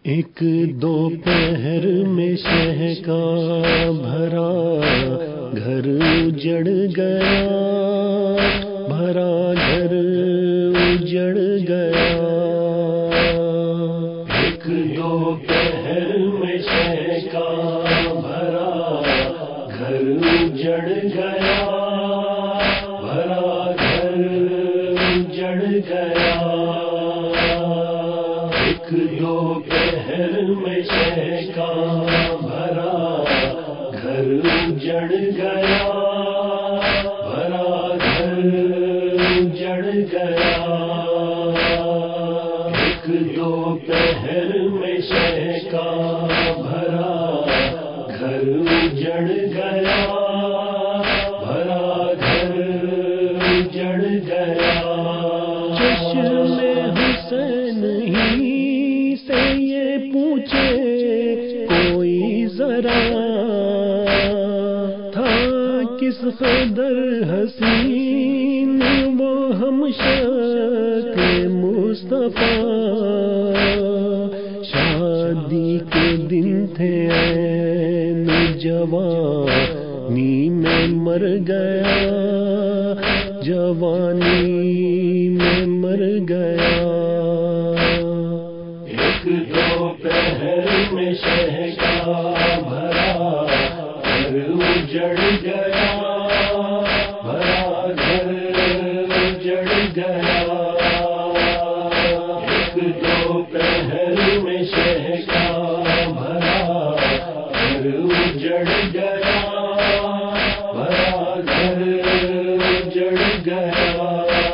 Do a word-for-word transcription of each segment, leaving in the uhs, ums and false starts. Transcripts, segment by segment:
ایک دو پہر میں شہ کا بھرا گھر اجڑ گیا، بھرا گھر اجڑ گیا۔ ایک دو پہر میں شہ کا بھرا گھر اجڑ گیا، بھرا گھر اجڑ گیا۔ ایک دو پہر میں شہ کا بھرا گھر اجڑ گیا، بھرا گھر اجڑ گیا۔ ایک دو پہر میں شہ کا بھرا گھر اجڑ گیا، بھرا گھر اجڑ گیا۔ چشم حسین ہی سے یہ پوچھے کوئی ذرا، تھا کس قدر حسین وہ ہم شکل مصطفیٰ۔ شادی کے دن تھے عین جوانی میں مر گیا، جوانی میں مر گیا۔ ایک دو پہر میں شہ کا بھرا گھر اجڑ گیا، بھرا گھر اجڑ گیا۔ ایک دو پہر میں شہ کا بھرا گھر اجڑ گیا، بھرا گھر اجڑ گیا۔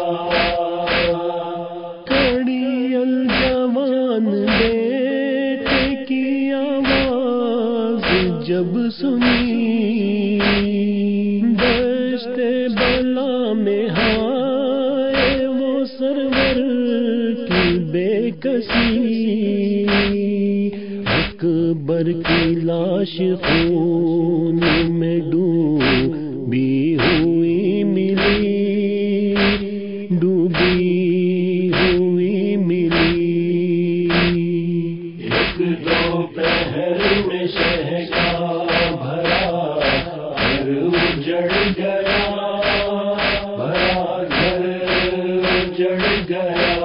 کڑی الجوان بیٹے کی آواز جب سنی، دشت بلا میں ہائے وہ سرور کی بے کسی۔ اکبر کی لاش خون میں ڈوبی ہوئی ملی، ڈوبی ہوئی ملی۔ ایک دو پہر میں شہ کا بھرا گھر اجڑ گیا، بھرا گھر اجڑ گیا۔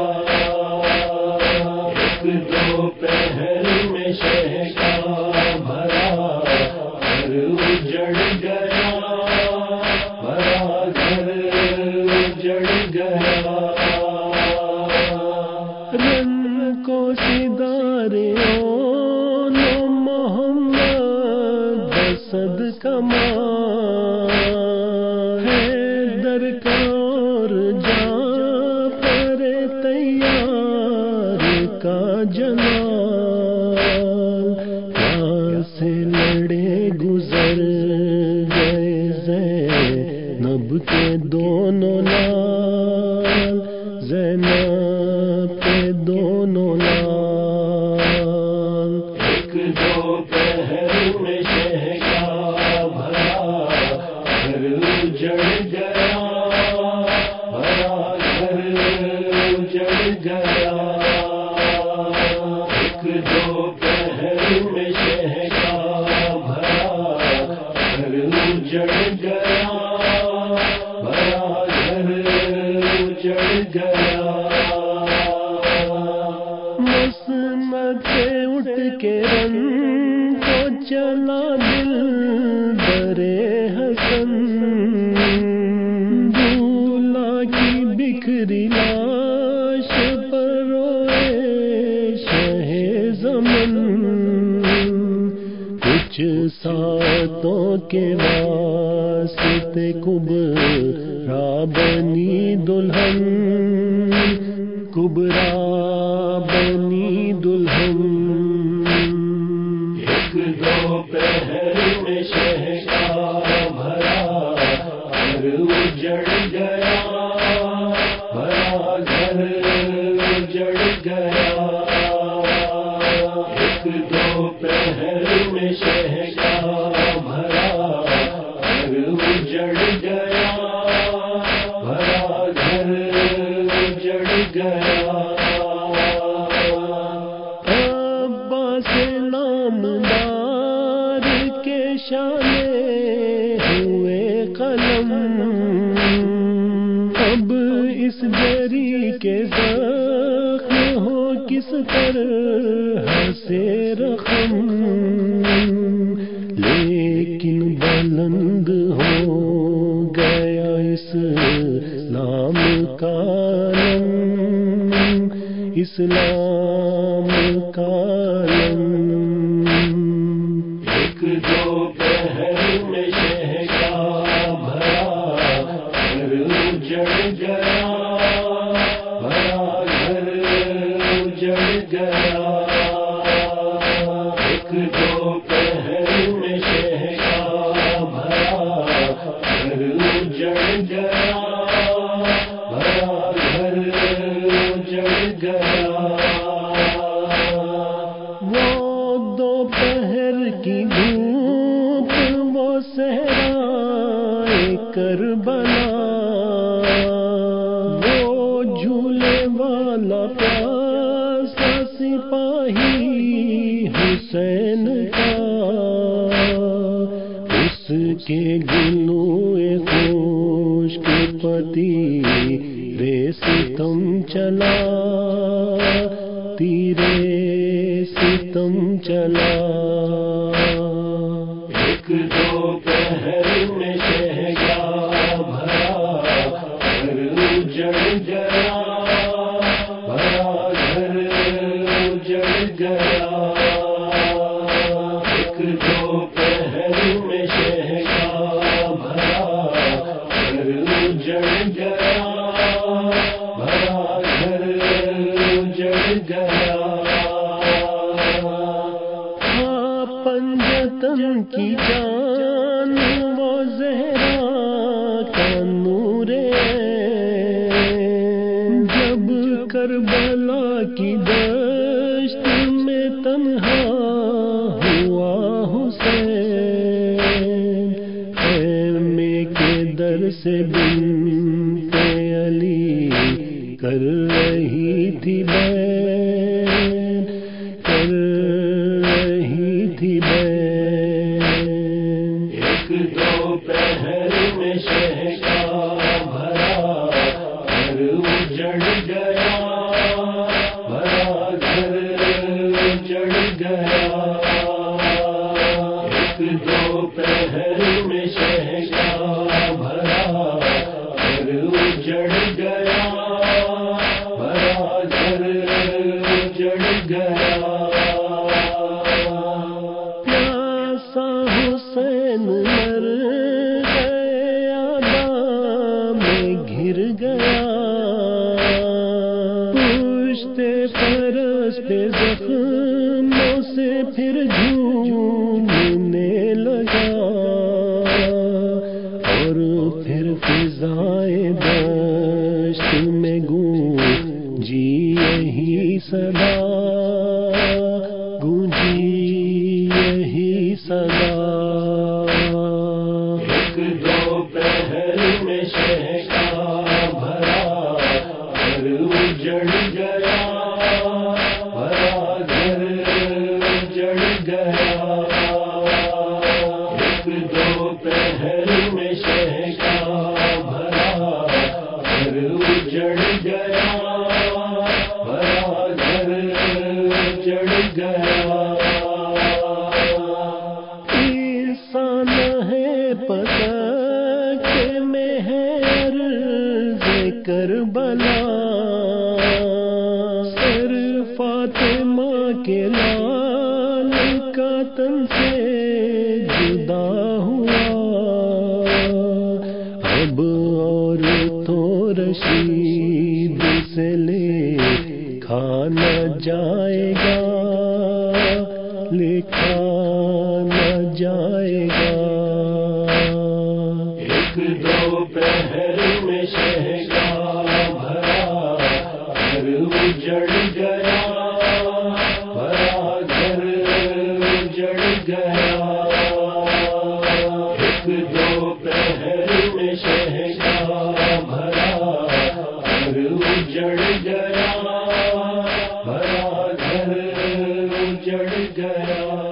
ایک دو پہر میں شہ کا بھرا گھر اجڑ گیا، بھرا گھر اجڑ گیا۔ رن کو سدارے نو محمد اسد کماں، حیدر کا اور جعفر تیار کا جمال، سے لڑے گزر گئے زینب کے دونوں لال، زینب کے دونوں لال۔ ایک دو پہر میں شہ کا بھرا گھر اجڑ گیا، بھرا گھر اجڑ گیا۔ ایک دو پہر میں شہ کا بھرا گھر اجڑ گیا، بھرا گھر اجڑ گیا۔ مسند سے اٹھ کے رن کو چلا دل برے حسن، دولہا کی بکھری لاش پر روئے شہ زمن۔ کچھ ساتوں کے واسطے کبرا بنی دلہن، کبرا بنی دلہن۔ ایک دو پہر میں شہ کا بھرا گھر اجڑ گیا، بھرا گھر اجڑ گیا۔ ایک دو پہر میں شہ کا بھرا گھر اجڑ گیا، بھرا گھر اجڑ گیا۔ اس طرح سے رقم، لیکن بلند ہو گیا اسلام کا علم، اسلام کا علم۔ ایک دو پہر میں شہ کا بھرا گھر اجڑ گیا، بھرا گھر اجڑ گیا۔ ایک دو پہر میں شہ کا بھرا گھر اجڑ گیا، بھرا گھر اجڑ گیا۔ وہ دوپہر کی دھوپ، وہ صحرائے کربلا، وہ جھولے والا پیاسا سپاہی حسین کا، اس کے گلوئے خشک پتی رے ستم چلا، تیرے ستم چلا۔ ایک دو پہر میں شہ کا بھرا گھر اجڑ گیا، بھرا گھر اجڑ گیا۔ ایک دو پہر میں شہ کا بھرا گھر اجڑ گیا، بھرا گھر اجڑ گیا۔ پنجتن کی جان وہ زہرا کا نور ہے، جب کربلا کی دشت میں تنہا ہوا حسین، خیمے کے در سے بنت علی کر رہی تھی بین، کر رہی تھی بین۔ ایک دو پہر میں شہ کا بھرا گھر اجڑ گیا، بھرا گھر اجڑ گیا۔ ایک دو پہر میں شہ کا بھرا گھر اجڑ گیا، بھرا گھر اجڑ گیا۔ پیاسا حسین مر گیا، دام میں گر گیا، پشت فرس پہ زخموں سے پھر جھومنے لگا، اور پھر فضائے دشت میں گونجی یہی صدا، گونجی یہی صدا۔ ایک دو پہر میں شہ کا بھرا گھر اجڑ گیا، بھرا گھر اجڑ گیا۔ ایک دو پہر میں شہ کا بھرا گھر اجڑ گیا، بھرا گھر اجڑ گیا۔ انسان ہے پتہ کہ میں ہے عرض کربلا، سر فاطمہ کے لال کا تن سے جدا ہوا، اب اور تو رشید سے لے کھانا جائے گا، لکھا نہ جائے گا۔ ایک دو پہر میں شہ کا بھرا گھر اجڑ گیا، بھرا گھر اجڑ گیا۔ ایک دو پہر میں شہ کا بھرا گھر اجڑ گیا، بھرا گھر اجڑ گیا۔